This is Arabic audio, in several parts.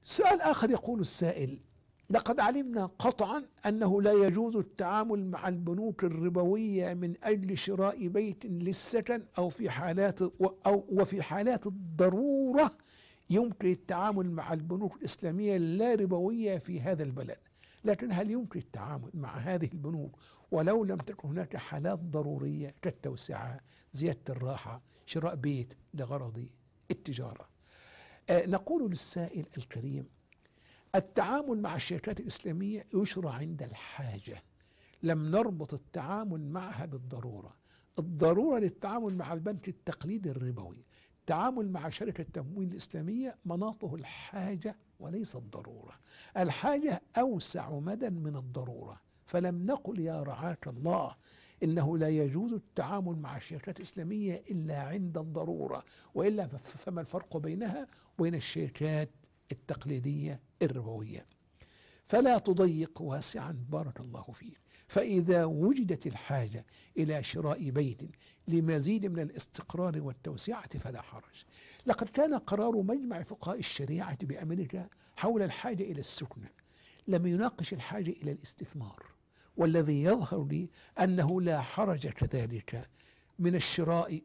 سؤال آخر، يقول السائل: لقد علمنا قطعا أنه لا يجوز التعامل مع البنوك الربوية من أجل شراء بيت للسكن وفي حالات الضرورة يمكن التعامل مع البنوك الإسلامية اللا ربوية في هذا البلد، لكن هل يمكن التعامل مع هذه البنوك ولو لم تكن هناك حالات ضرورية كالتوسعة، زيادة الراحة، شراء بيت لغرض التجارة؟ نقول للسائل الكريم: التعامل مع الشركات الإسلامية يشرع عند الحاجة، لم نربط التعامل معها بالضرورة. الضرورة للتعامل مع البنك التقليدي الربوي، التعامل مع شركة التمويل الإسلامية مناطه الحاجة وليس الضرورة. الحاجة أوسع مدى من الضرورة، فلم نقل يا رعاك الله إنه لا يجوز التعامل مع الشركات الإسلامية إلا عند الضرورة، وإلا فما الفرق بينها وبين الشركات التقليدية الربوية؟ فلا تضيق واسعا بارك الله فيك، فإذا وجدت الحاجة إلى شراء بيت لمزيد من الاستقرار والتوسعة فلا حرج. لقد كان قرار مجمع فقهاء الشريعة بأمريكا حول الحاجة إلى السكن لم يناقش الحاجة إلى الاستثمار، والذي يظهر لي أنه لا حرج كذلك من الشراء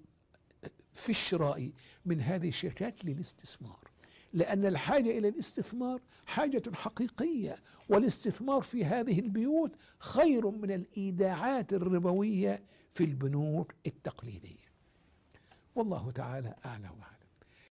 من هذه الشركات للاستثمار، لأن الحاجة إلى الاستثمار حاجة حقيقية، والاستثمار في هذه البيوت خير من الإيداعات الربوية في البنوك التقليدية. والله تعالى أعلى وأعلم.